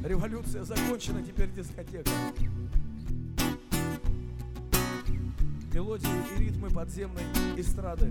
Революция закончена, теперь дискотека. Мелодии и ритмы подземной эстрады.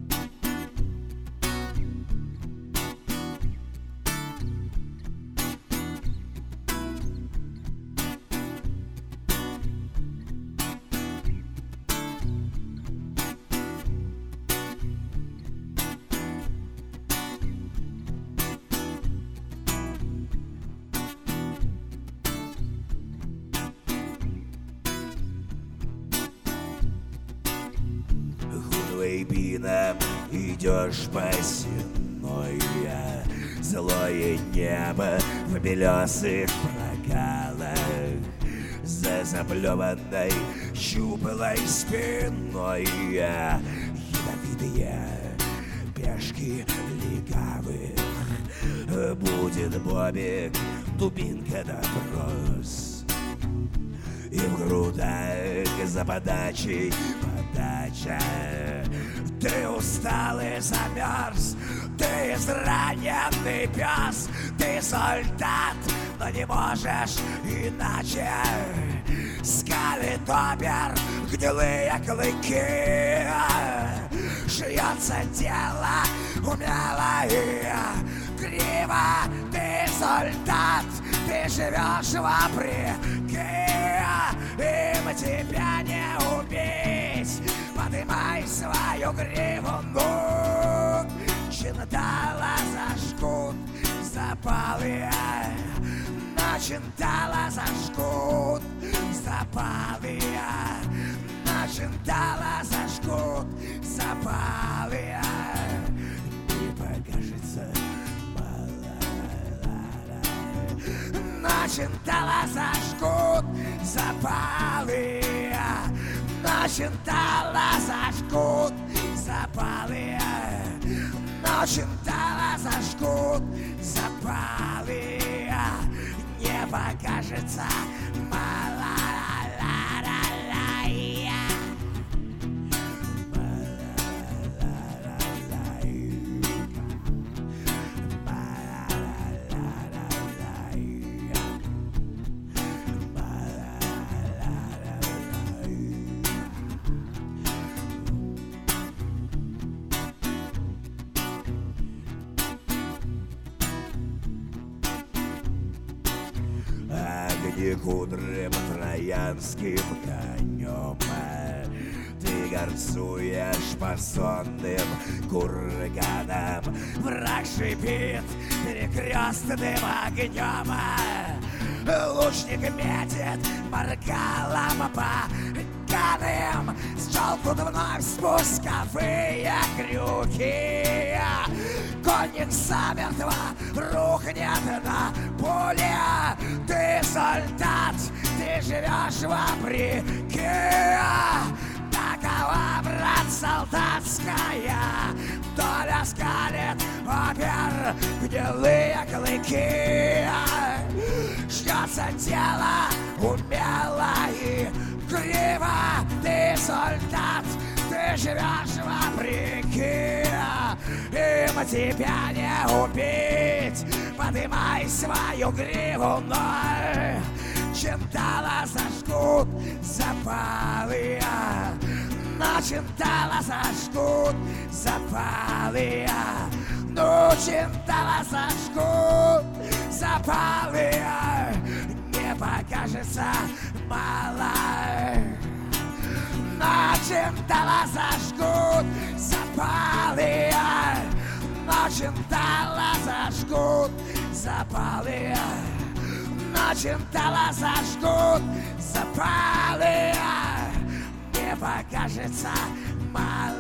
Худвейбином идешь по сенное, злое небо в белесых прогалах, за заплеванной щуплой спиной ядовитые пешки легавых. Будет бобик, дубинка допрос, и в грудах за подачей подача. Ты устал и замерз, ты израненный пес, ты солдат, но не можешь иначе. Скалит опер гнилые клыки, шьется тело умело и криво. Ты солдат, ты живешь вопреки, им тебя не убить. Поднимай свою гриву, ну, чинтала зажгут запалы, на чинтала зажгут запалы, на чинтала зажгут запалы. Не покажется мало, на чинтала зажгут запалы, на чинтала зажгут запалы, на чинтала зажгут запалы. Не покажется мало. Кудрым троянским конем ты горцуешь по сонным курганам. Враг шипит перекрестным огнем, лучник метит маргалом по ганым. Щелкнут вновь спусковые крюки, конник замертво рухнет на поле. Ты солдат, ты живешь вопреки. Такова, брат, солдатская доля. Скалит опер гнилые клыки, ждется тело умело и криво. Ты солдат, ты живешь вопреки, им тебя не убить. Поднимай свою гриву, но чинтала зажгут запалы, на чинтала зажгут запалы, ну чинтала зажгут запалы. Не покажется мало. На чинтала зажгут запалы, на чинтала зажгут запалы, на чинтала зажгут запалы. Не покажется мало.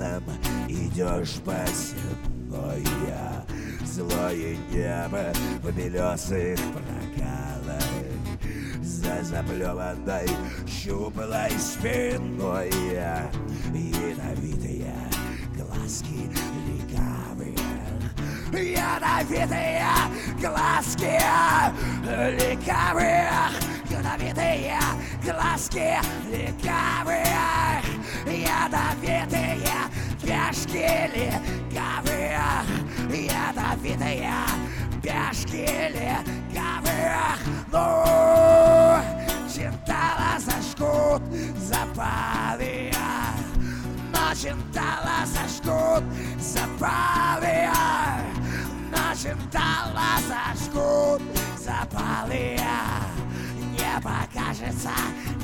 спинам идешь по земное, злое небо в белесых прогалах, за заплеванной щуплой спиной ядовитые глазки легавые, ядовитые глазки легавые, ядовитые глазки легавые, ядовитые пешки легавые, ядовитые пешки легавые. Ну, чентала зажгут запалы, но чентала зажгут запалы, но чентала зажгут запалы. Не покажется